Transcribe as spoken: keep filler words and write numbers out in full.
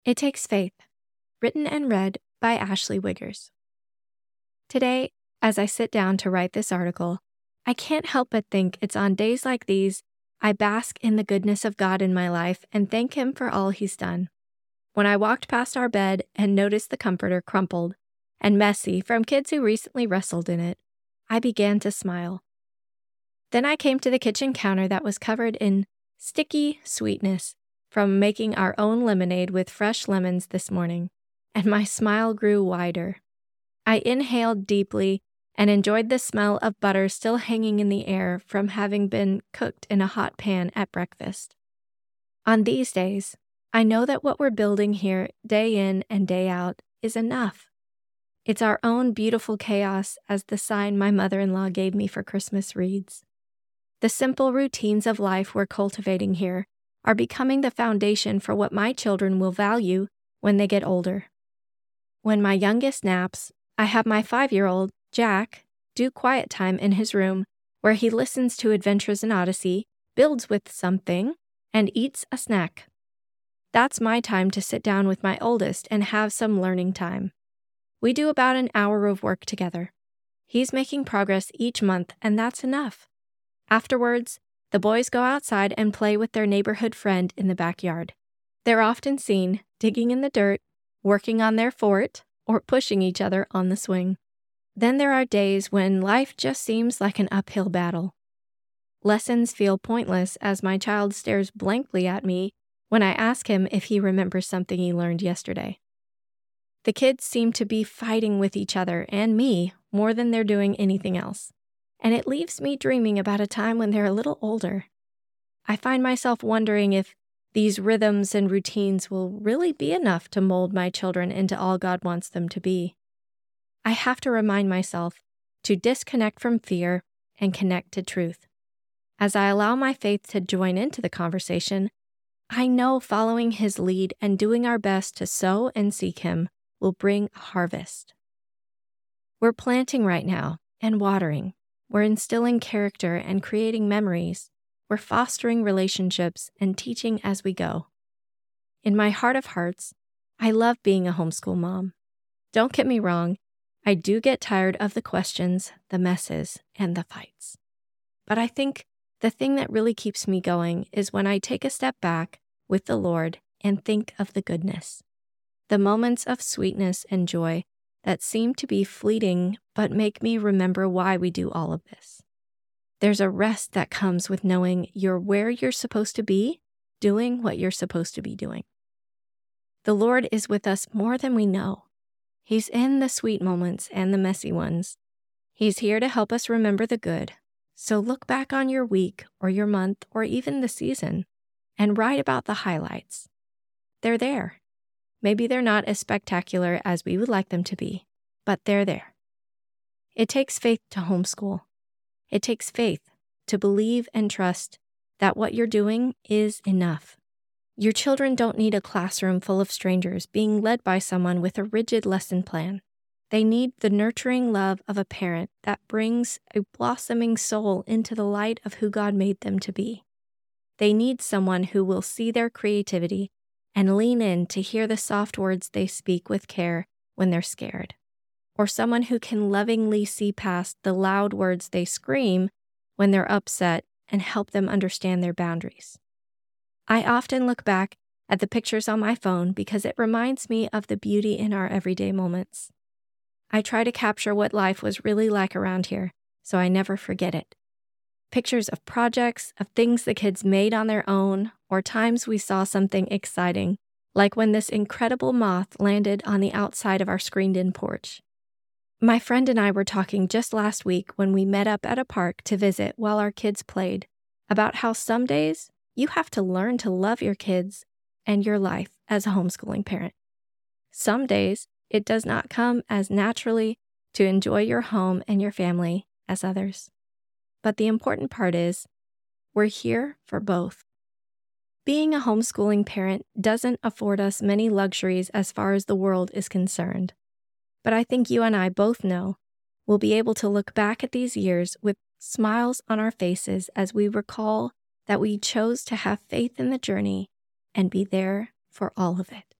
It Takes Faith, written and read by Ashley Wiggers. Today, as I sit down to write this article, I can't help but think it's on days like these I bask in the goodness of God in my life and thank Him for all He's done. When I walked past our bed and noticed the comforter crumpled and messy from kids who recently wrestled in it, I began to smile. Then I came to the kitchen counter that was covered in sticky sweetness from making our own lemonade with fresh lemons this morning, and my smile grew wider. I inhaled deeply and enjoyed the smell of butter still hanging in the air from having been cooked in a hot pan at breakfast. On these days, I know that what we're building here day in and day out is enough. It's our own beautiful chaos, as the sign my mother-in-law gave me for Christmas reads. The simple routines of life we're cultivating here are becoming the foundation for what my children will value when they get older. When my youngest naps, I have my five-year-old, Jack, do quiet time in his room where he listens to Adventures in Odyssey, builds with something, and eats a snack. That's my time to sit down with my oldest and have some learning time. We do about an hour of work together. He's making progress each month, and that's enough. Afterwards, the boys go outside and play with their neighborhood friend in the backyard. They're often seen digging in the dirt, working on their fort, or pushing each other on the swing. Then there are days when life just seems like an uphill battle. Lessons feel pointless as my child stares blankly at me when I ask him if he remembers something he learned yesterday. The kids seem to be fighting with each other and me more than they're doing anything else, and it leaves me dreaming about a time when they're a little older. I find myself wondering if these rhythms and routines will really be enough to mold my children into all God wants them to be. I have to remind myself to disconnect from fear and connect to truth. As I allow my faith to join into the conversation, I know following His lead and doing our best to sow and seek Him will bring a harvest. We're planting right now and watering. We're instilling character and creating memories. We're fostering relationships and teaching as we go. In my heart of hearts, I love being a homeschool mom. Don't get me wrong, I do get tired of the questions, the messes, and the fights. But I think the thing that really keeps me going is when I take a step back with the Lord and think of the goodness, the moments of sweetness and joy that seem to be fleeting but make me remember why we do all of this. There's a rest that comes with knowing you're where you're supposed to be, doing what you're supposed to be doing. The Lord is with us more than we know. He's in the sweet moments and the messy ones. He's here to help us remember the good. So look back on your week or your month or even the season and write about the highlights. They're there. Maybe they're not as spectacular as we would like them to be, but they're there. It takes faith to homeschool. It takes faith to believe and trust that what you're doing is enough. Your children don't need a classroom full of strangers being led by someone with a rigid lesson plan. They need the nurturing love of a parent that brings a blossoming soul into the light of who God made them to be. They need someone who will see their creativity and lean in to hear the soft words they speak with care when they're scared, or someone who can lovingly see past the loud words they scream when they're upset and help them understand their boundaries. I often look back at the pictures on my phone because it reminds me of the beauty in our everyday moments. I try to capture what life was really like around here, so I never forget it. Pictures of projects, of things the kids made on their own, or times we saw something exciting, like when this incredible moth landed on the outside of our screened-in porch. My friend and I were talking just last week when we met up at a park to visit while our kids played, about how some days you have to learn to love your kids and your life as a homeschooling parent. Some days it does not come as naturally to enjoy your home and your family as others. But the important part is, we're here for both. Being a homeschooling parent doesn't afford us many luxuries as far as the world is concerned. But I think you and I both know we'll be able to look back at these years with smiles on our faces as we recall that we chose to have faith in the journey and be there for all of it.